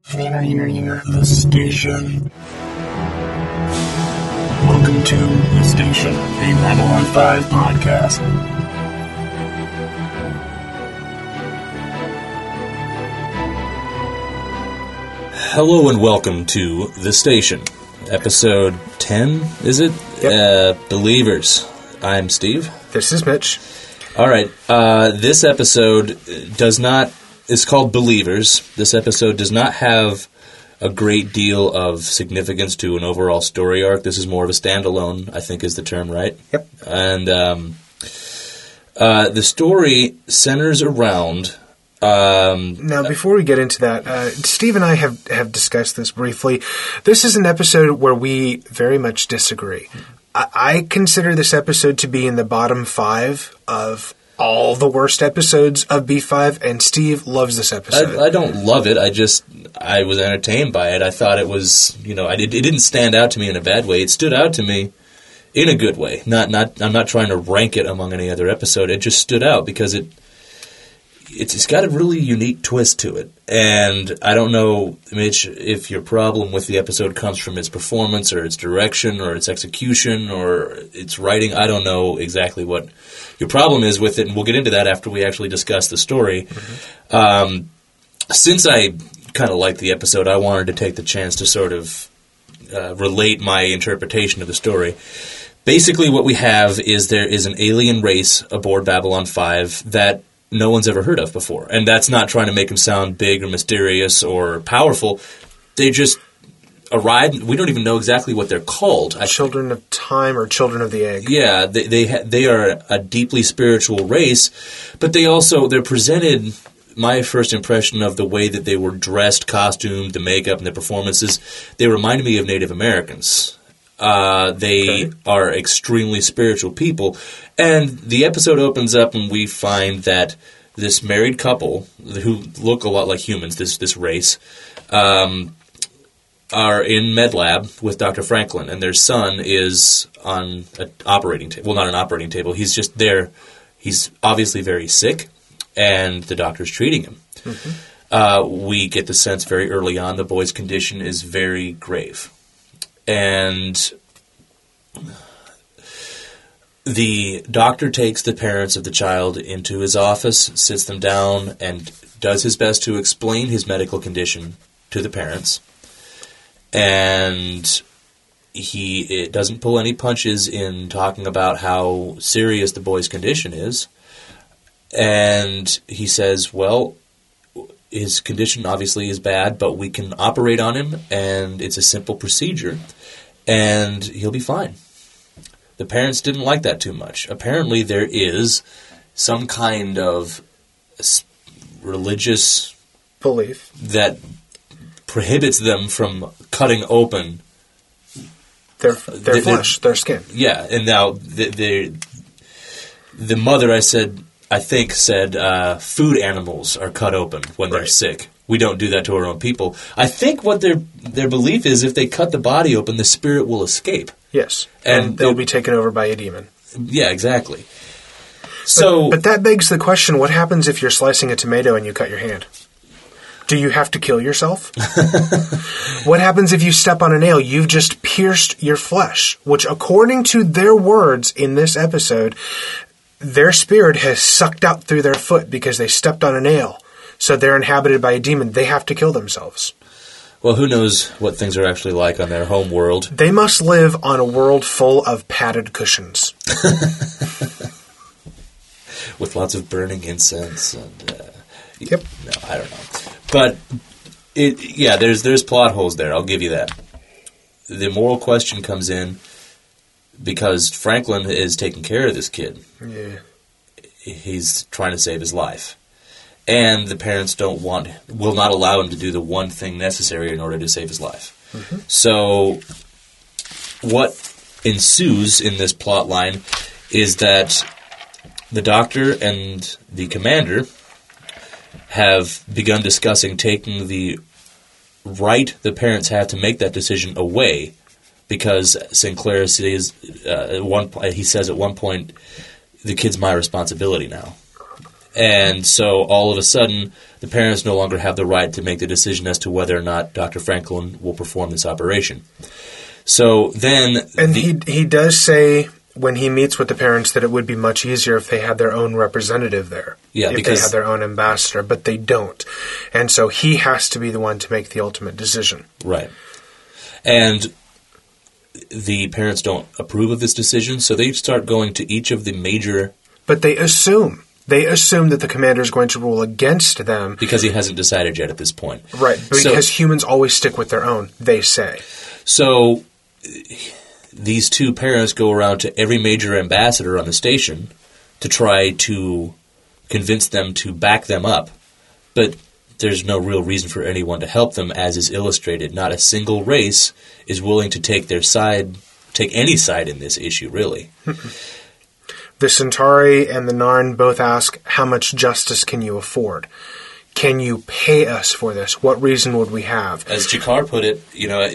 The Station. Welcome to The Station, a Babylon 5 podcast. Hello and welcome to The Station. Episode 10, is it? Yep. Believers. I'm Steve. This is Mitch. All right. This episode is called Believers. This episode does not have a great deal of significance to an overall story arc. This is more of a standalone, I think is the term, right? Yep. And the story centers around... now, before we get into that, Steve and I have discussed this briefly. This is an episode where we very much disagree. I consider this episode to be in the bottom 5 of all the worst episodes of B5, and Steve loves this episode. I don't love it. I was entertained by it. I thought it was, it didn't stand out to me in a bad way. It stood out to me in a good way. I'm not trying to rank it among any other episode. It just stood out because it's got a really unique twist to it. And I don't know, Mitch, if your problem with the episode comes from its performance or its direction or its execution or its writing. I don't know exactly what your problem is with it, and we'll get into that after we actually discuss the story. Mm-hmm. Since I kind of liked the episode, I wanted to take the chance to sort of relate my interpretation of the story. Basically what we have is there is an alien race aboard Babylon 5 that no one's ever heard of before. And that's not trying to make them sound big or mysterious or powerful. They just arrived. We don't even know exactly what they're called. Children of Time or Children of the Egg. Yeah, they are a deeply spiritual race, but they're presented... My first impression of the way that they were dressed, costumed, the makeup, and the performances, they reminded me of Native Americans. They are extremely spiritual people. And the episode opens up and we find that this married couple, who look a lot like humans, this race, are in med lab with Dr. Franklin. And their son is on an operating table. Well, not an operating table. He's just there. He's obviously very sick. And the doctor's treating him. Mm-hmm. We get the sense very early on the boy's condition is very grave. And the doctor takes the parents of the child into his office, sits them down, and does his best to explain his medical condition to the parents. And it doesn't pull any punches in talking about how serious the boy's condition is. And he says, well, his condition obviously is bad, but we can operate on him, and it's a simple procedure, and he'll be fine. The parents didn't like that too much. Apparently there is some kind of religious belief that prohibits them from cutting open their flesh, their skin. Yeah, and now the mother, I think said food animals are cut open when they're sick. We don't do that to our own people. I think what their belief is, if they cut the body open, the spirit will escape. Yes, and they'll be taken over by a demon. Yeah, exactly. But that begs the question, what happens if you're slicing a tomato and you cut your hand? Do you have to kill yourself? What happens if you step on a nail? You've just pierced your flesh, which according to their words in this episode... their spirit has sucked out through their foot because they stepped on a nail. So they're inhabited by a demon. They have to kill themselves. Well, who knows what things are actually like on their home world. They must live on a world full of padded cushions. With lots of burning incense. And, yep. No, I don't know. But, there's plot holes there. I'll give you that. The moral question comes in... because Franklin is taking care of this kid. Yeah. He's trying to save his life. And the parents will not allow him to do the one thing necessary in order to save his life. Mm-hmm. So what ensues in this plot line is that the doctor and the commander have begun discussing taking the right the parents have to make that decision away. Because Sinclair says, he says at one point, the kid's my responsibility now. And so all of a sudden, the parents no longer have the right to make the decision as to whether or not Dr. Franklin will perform this operation. So then... And he does say when he meets with the parents that it would be much easier if they had their own representative there. Yeah, if they had their own ambassador, but they don't. And so he has to be the one to make the ultimate decision. Right. And the parents don't approve of this decision, so they start going to each of the major... But they assume that the commander is going to rule against them. Because he hasn't decided yet at this point. Right, because humans always stick with their own, they say. So these two parents go around to every major ambassador on the station to try to convince them to back them up. But there's no real reason for anyone to help them, as is illustrated. Not a single race is willing to take any side in this issue, really. The Centauri and the Narn both ask, how much justice can you afford? Can you pay us for this? What reason would we have? As G'Kar put it,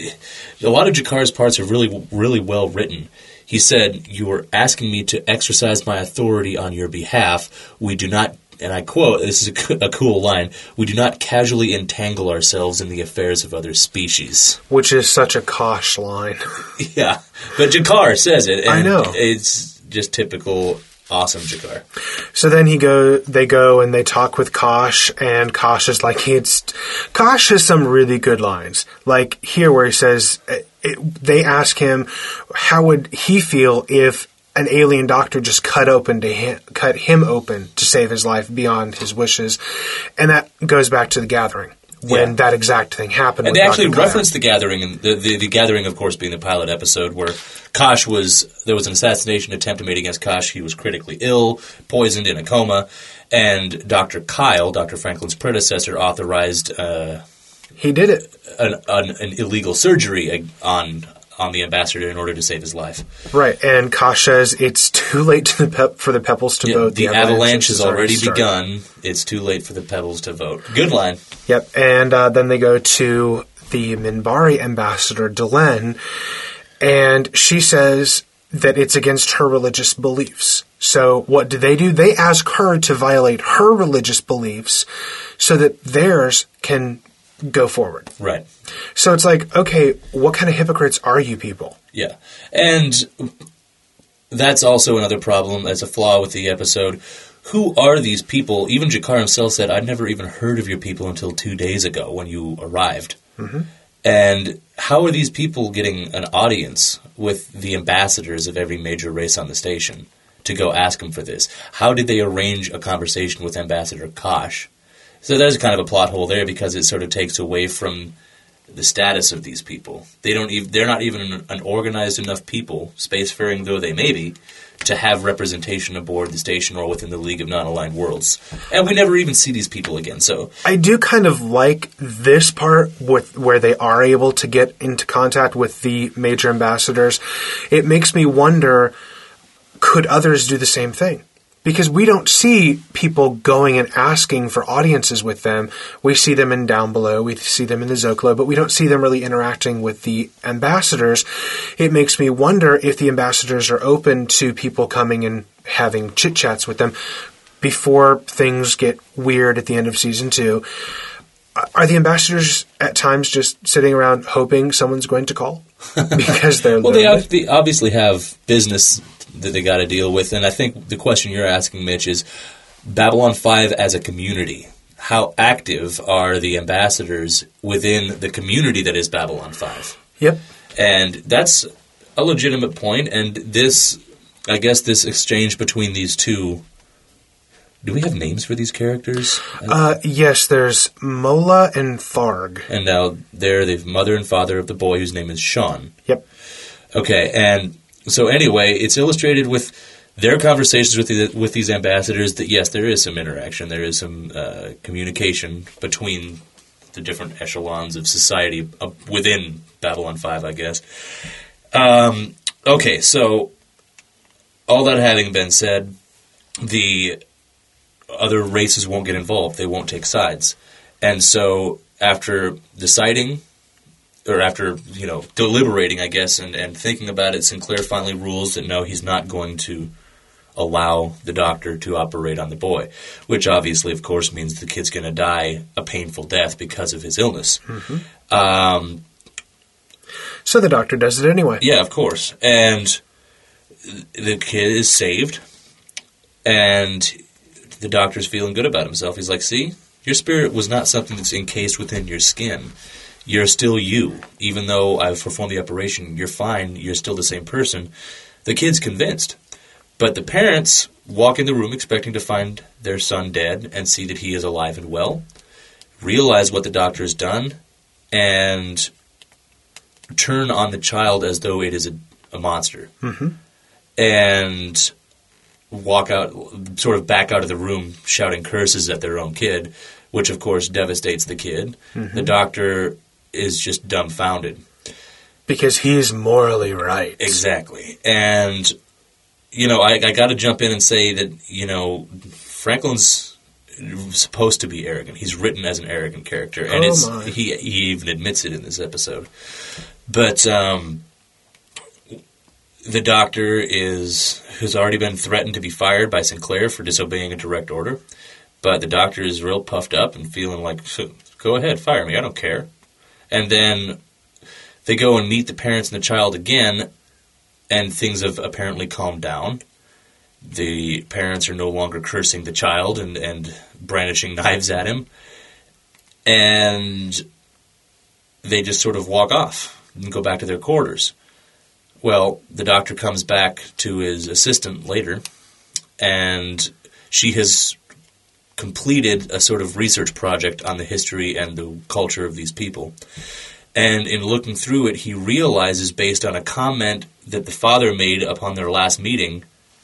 a lot of G'Kar's parts are really, really well written. He said, "You are asking me to exercise my authority on your behalf. We do not," and I quote, this is a cool line, "we do not casually entangle ourselves in the affairs of other species." Which is such a Kosh line. Yeah, but G'Kar says it. And I know. It's just typical awesome G'Kar. So then they go and they talk with Kosh, and Kosh is like, Kosh has some really good lines. Like here where he says, they ask him, how would he feel if an alien doctor just cut him open to save his life beyond his wishes? And that goes back to The Gathering, when that exact thing happened. And they actually referenced The Gathering, and the Gathering, of course, being the pilot episode, where there was an assassination attempt made against Kosh. He was critically ill, poisoned, in a coma, and Dr. Kyle, Dr. Franklin's predecessor, authorized he did it. An illegal surgery on the ambassador in order to save his life. Right, and Kosh says it's too late for the pebbles to vote. The avalanche has already begun. It's too late for the pebbles to vote. Good line. Yep, and then they go to the Minbari ambassador, Delenn, and she says that it's against her religious beliefs. So what do? They ask her to violate her religious beliefs so that theirs can go forward. Right. So it's like, okay, what kind of hypocrites are you people? Yeah. And that's also another problem as a flaw with the episode. Who are these people? Even G'Kar himself said, I'd never even heard of your people until 2 days ago when you arrived. Mm-hmm. And how are these people getting an audience with the ambassadors of every major race on the station to go ask them for this? How did they arrange a conversation with Ambassador Kosh? So there's kind of a plot hole there, because it sort of takes away from the status of these people. They're not even an organized enough people, spacefaring though they may be, to have representation aboard the station or within the League of Non-Aligned Worlds. And we never even see these people again. So I do kind of like this part where they are able to get into contact with the major ambassadors. It makes me wonder, could others do the same thing? Because we don't see people going and asking for audiences with them. We see them in Down Below, we see them in the Zocalo, but we don't see them really interacting with the ambassadors. It makes me wonder if the ambassadors are open to people coming and having chit-chats with them before things get weird at the end of Season 2. Are the ambassadors at times just sitting around hoping someone's going to call? Because they're well, they obviously have business that they got to deal with. And I think the question you're asking, Mitch, is Babylon 5 as a community. How active are the ambassadors within the community that is Babylon 5? Yep. And that's a legitimate point. And this exchange between these two, do we have names for these characters? Yes, there's Mola and Tharg. And now they're the mother and father of the boy whose name is Sean. Yep. Okay, and so anyway, it's illustrated with their conversations with these ambassadors that, yes, there is some interaction, there is some communication between the different echelons of society within Babylon 5, I guess. Okay, so all that having been said, the other races won't get involved. They won't take sides. And so after deciding, or after, deliberating, I guess, and thinking about it, Sinclair finally rules that no, he's not going to allow the doctor to operate on the boy, which obviously, of course, means the kid's going to die a painful death because of his illness. Mm-hmm. So the doctor does it anyway. Yeah, of course. And the kid is saved, and the doctor's feeling good about himself. He's like, see, your spirit was not something that's encased within your skin. You're still you. Even though I've performed the operation, you're fine. You're still the same person. The kid's convinced. But the parents walk in the room expecting to find their son dead and see that he is alive and well, realize what the doctor has done, and turn on the child as though it is a monster. Mm-hmm. And walk out, sort of back out of the room shouting curses at their own kid, which of course devastates the kid. Mm-hmm. The doctor is just dumbfounded. Because he's morally right. Exactly. And, you know, I got to jump in and say that, you know, Franklin's supposed to be arrogant. He's written as an arrogant character. And he even admits it in this episode. But the doctor has already been threatened to be fired by Sinclair for disobeying a direct order. But the doctor is real puffed up and feeling like, go ahead, fire me, I don't care. And then they go and meet the parents and the child again, and things have apparently calmed down. The parents are no longer cursing the child and brandishing knives at him. And they just sort of walk off and go back to their quarters. Well, the doctor comes back to his assistant later, and she has completed a sort of research project on the history and the culture of these people. And in looking through it, he realizes, based on a comment that the father made upon their last meeting,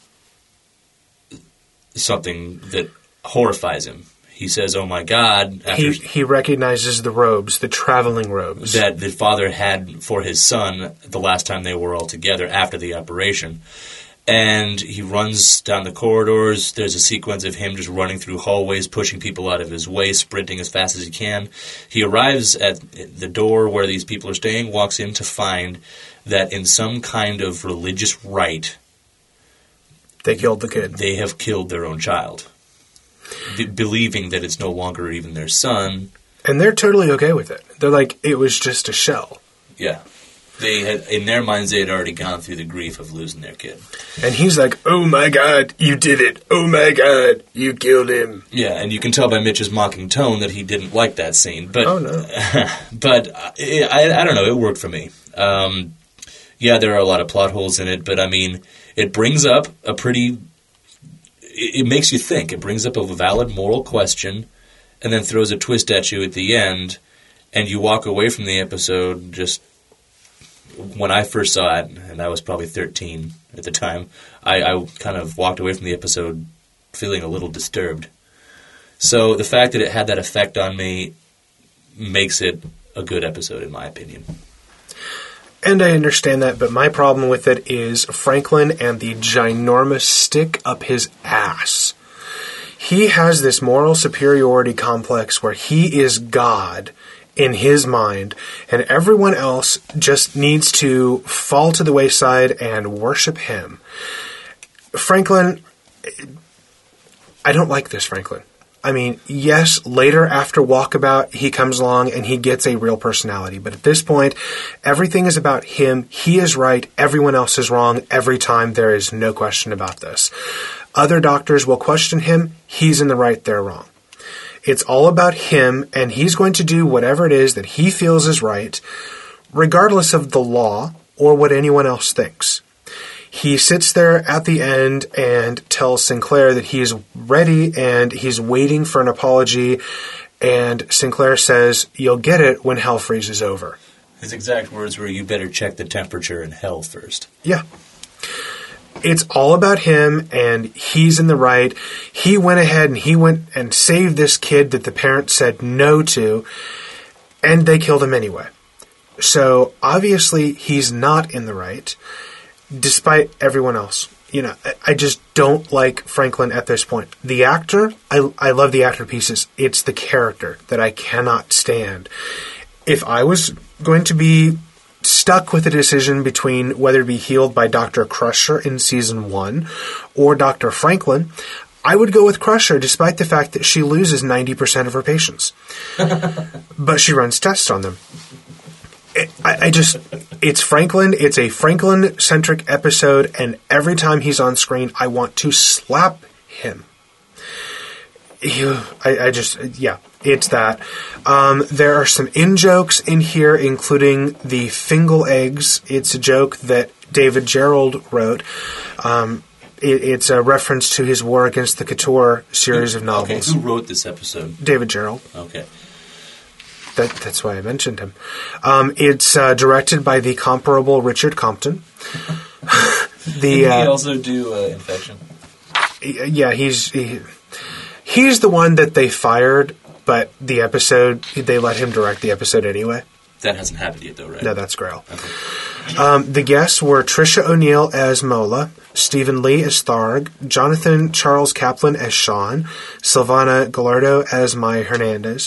something that horrifies him. He says, oh my God. He recognizes the robes, the traveling robes. That the father had for his son the last time they were all together after the operation. And he runs down the corridors. There's a sequence of him just running through hallways, pushing people out of his way, sprinting as fast as he can. He arrives at the door where these people are staying, walks in to find that in some kind of religious rite, they killed the kid. They have killed their own child, believing that it's no longer even their son. And they're totally okay with it. They're like, it was just a shell. Yeah. They had, in their minds, they had already gone through the grief of losing their kid. And he's like, oh my God, you did it. Oh my God, you killed him. Yeah, and you can tell by Mitch's mocking tone that he didn't like that scene. But, oh, no. But I don't know, it worked for me. Yeah, there are a lot of plot holes in it, but I mean, it brings up a pretty... It makes you think. It brings up a valid moral question and then throws a twist at you at the end, and you walk away from the episode just... When I first saw it, and I was probably 13 at the time, I kind of walked away from the episode feeling a little disturbed. So the fact that it had that effect on me makes it a good episode, in my opinion. And I understand that, but my problem with it is Franklin and the ginormous stick up his ass. He has this moral superiority complex where he is God in his mind, and everyone else just needs to fall to the wayside and worship him. Franklin, I don't like this Franklin. I mean, yes, later after Walkabout, he comes along and he gets a real personality. But at this point, everything is about him. He is right. Everyone else is wrong every time. There is no question about this. Other doctors will question him. He's in the right. They're wrong. It's all about him, and he's going to do whatever it is that he feels is right, regardless of the law or what anyone else thinks. He sits there at the end and tells Sinclair that he is ready and he's waiting for an apology, and Sinclair says, you'll get it when hell freezes over. His exact words were, you better check the temperature in hell first. Yeah. It's all about him, and he's in the right. He went ahead and he went and saved this kid that the parents said no to, and they killed him anyway. So, obviously, he's not in the right, despite everyone else. You know, I just don't like Franklin at this point. The actor, I love the actor pieces. It's the character that I cannot stand. If I was going to be stuck with a decision between whether to be healed by Dr. Crusher in Season 1 or Dr. Franklin, I would go with Crusher despite the fact that she loses 90% of her patients. But she runs tests on them. It's Franklin. It's a Franklin-centric episode, and every time he's on screen, I want to slap him. It's that. There are some in-jokes in here, including the Fingal eggs. It's a joke that David Gerrold wrote. It's a reference to his War Against the Couture series of novels. Okay, who wrote this episode? David Gerrold. Okay. That's why I mentioned him. It's directed by the comparable Richard Compton. Did he also do Infection? Yeah, he's the one that they fired, but the episode, they let him direct the episode anyway. That hasn't happened yet, though, right? No, that's Grail. Okay. The guests were Trisha O'Neill as Mola, Stephen Lee as Tharg, Jonathan Charles Kaplan as Sean, Silvana Gallardo as Maya Hernandez.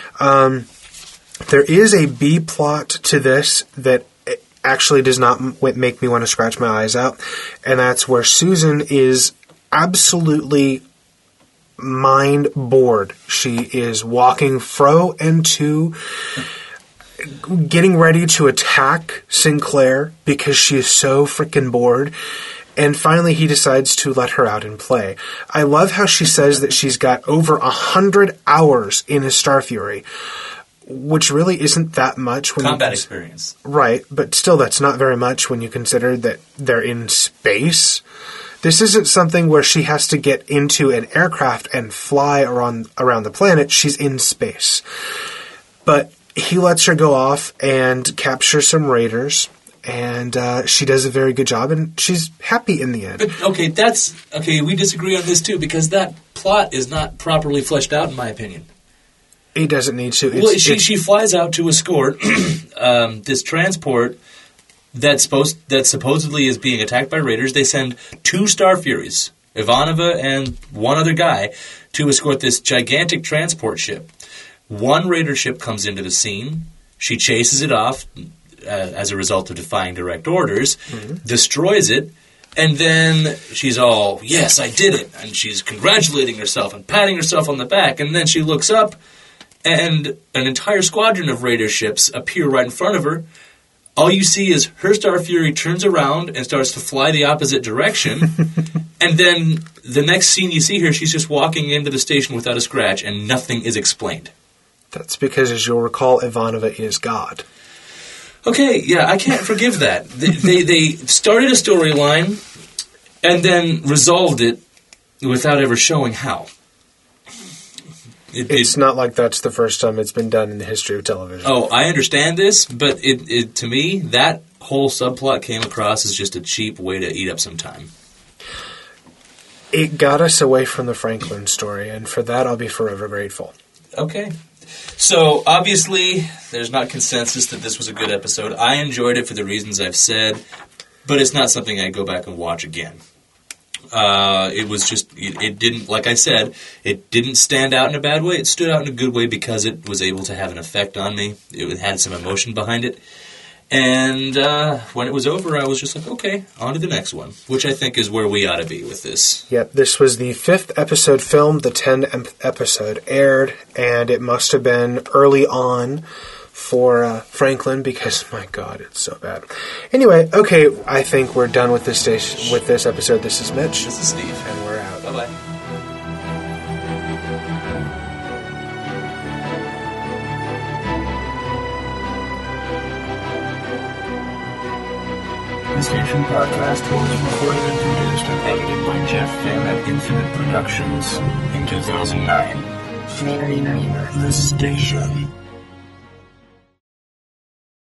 There is a B plot to this that actually does not make me want to scratch my eyes out, and that's where Susan is absolutely mind bored. She is walking fro and to, getting ready to attack Sinclair because she is so freaking bored. And finally, he decides to let her out and play. I love how she says that she's got over 100 hours in his Star Fury, which really isn't that much. When combat experience. Right, but still that's not very much when you consider that they're in space. This isn't something where she has to get into an aircraft and fly around the planet. She's in space. But he lets her go off and capture some raiders, and she does a very good job, and she's happy in the end. But, we disagree on this too, because that plot is not properly fleshed out, in my opinion. He doesn't need to. She flies out to escort this transport that supposedly is being attacked by raiders. They send 2 Star Furies, Ivanova and one other guy, to escort this gigantic transport ship. One raider ship comes into the scene. She chases it off as a result of defying direct orders, destroys it, and then she's all, yes, I did it. And she's congratulating herself and patting herself on the back. And then she looks up, and an entire squadron of raider ships appear right in front of her. All you see is her Star Fury turns around and starts to fly the opposite direction. And then the next scene you see her, she's just walking into the station without a scratch, and nothing is explained. That's because, as you'll recall, Ivanova is God. Okay, yeah, I can't forgive that. They started a storyline and then resolved it without ever showing how. It's not like that's the first time it's been done in the history of television. Oh, I understand this, but to me, that whole subplot came across as just a cheap way to eat up some time. It got us away from the Franklin story, and for that I'll be forever grateful. Okay. So, obviously, there's not consensus that this was a good episode. I enjoyed it for the reasons I've said, but it's not something I'd go back and watch again. It was just, it didn't, like I said, it didn't stand out in a bad way. It stood out in a good way because it was able to have an effect on me. It had some emotion behind it. And when it was over, I was just like, okay, on to the next one, which I think is where we ought to be with this. Yep, this was the 5th episode filmed, the 10th episode aired, and it must have been early on for Franklin because, my God, it's so bad. Anyway, okay, I think we're done with this episode. This is Mitch. This is Steve. And we're out. Bye-bye. The Station Podcast was recorded and produced and edited by Jeff Finn at Infinite Productions in 2009. The Station.